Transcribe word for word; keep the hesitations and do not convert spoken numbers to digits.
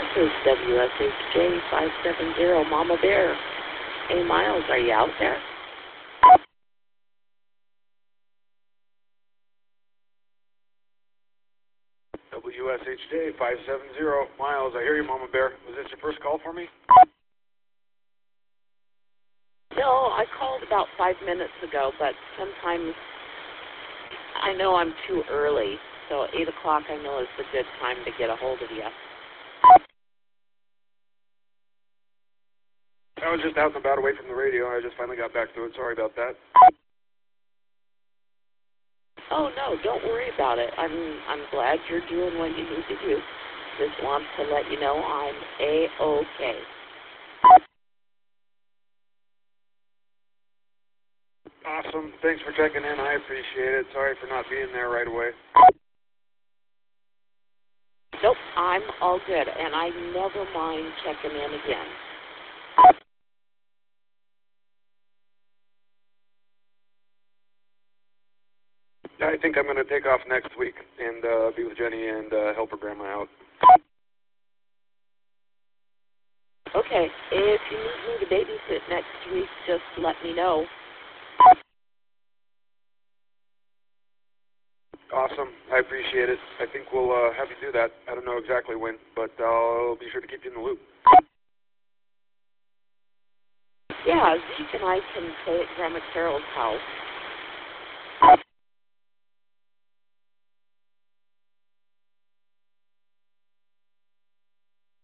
This is W S H J five seven zero, Mama Bear. Hey, Miles, are you out there? W S H J five seven zero, Miles, I hear you, Mama Bear. Was this your first call for me? No, I called about five minutes ago, but sometimes I know I'm too early, so eight o'clock I know is a good time to get a hold of you. I was just out and about away from the radio. I just finally got back to it. Sorry about that. Oh, no, don't worry about it. I'm I'm glad you're doing what you need to do. Just want to let you know I'm A-OK. Awesome. Thanks for checking in. I appreciate it. Sorry for not being there right away. Nope, I'm all good, and I never mind checking in again. I think I'm going to take off next week and uh, be with Jenny and uh, help her grandma out. Okay, if you need me to babysit next week, just let me know. Awesome. I appreciate it. I think we'll uh, have you do that. I don't know exactly when, but I'll be sure to keep you in the loop. Yeah, Zeke and I can play at Grandma Carol's house.